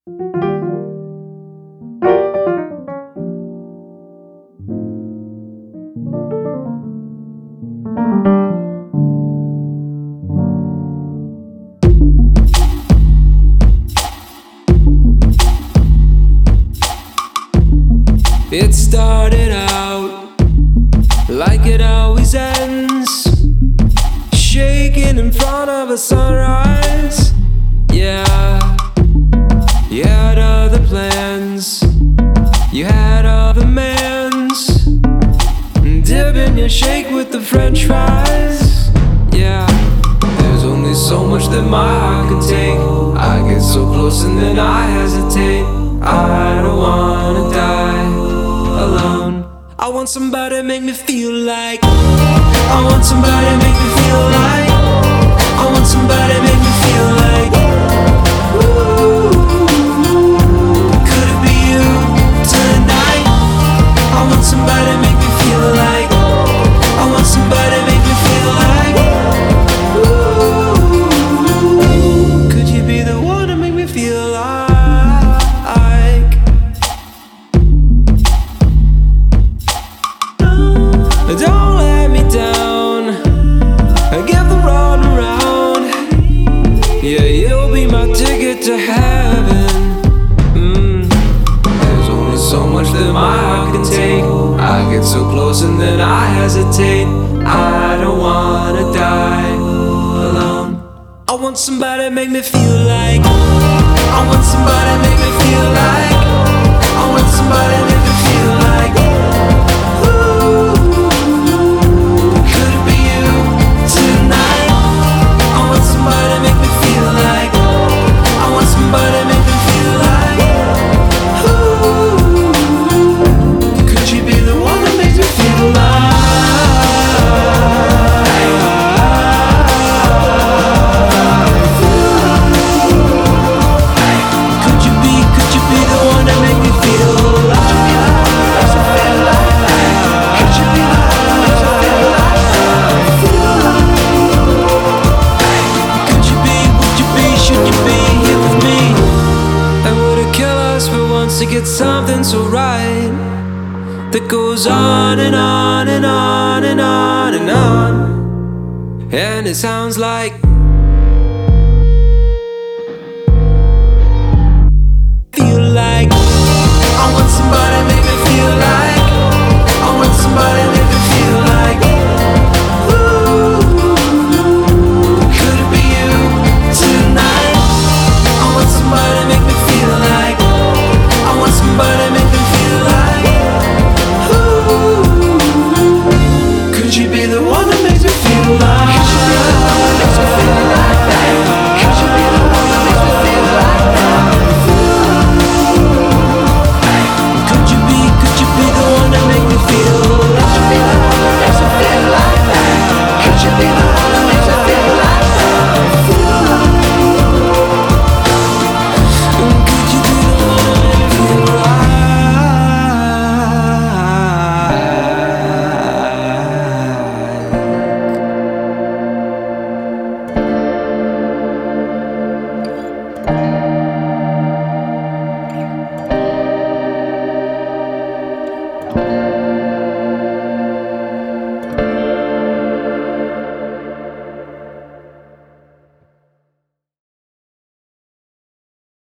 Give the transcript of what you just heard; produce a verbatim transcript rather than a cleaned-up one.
It started out like it always ends, shaking in front of a sunrise. Yeah, you had other plans, you had other mans, dipping your shake with the french fries. Yeah, there's only so much that my heart can take. I get so close and then I hesitate. I don't wanna die alone. I want somebody to make me feel like, I want somebody to make me feel like, I want somebody to make me feel like, ooh, could it be you tonight? I want somebody to make me feel like, I want somebody to make me feel like, ooh, could you be the one to make me feel like? Don't let me down, give the run around. Yeah, you'll be my ticket to heaven. mm. There's only so much that my heart can take. I get so close and then I hesitate. I don't wanna die alone. I want somebody to make me feel like, I want somebody to make me feel like, I want somebody to make me feel like, to get something so right that goes on and on and on and on and on. And it sounds like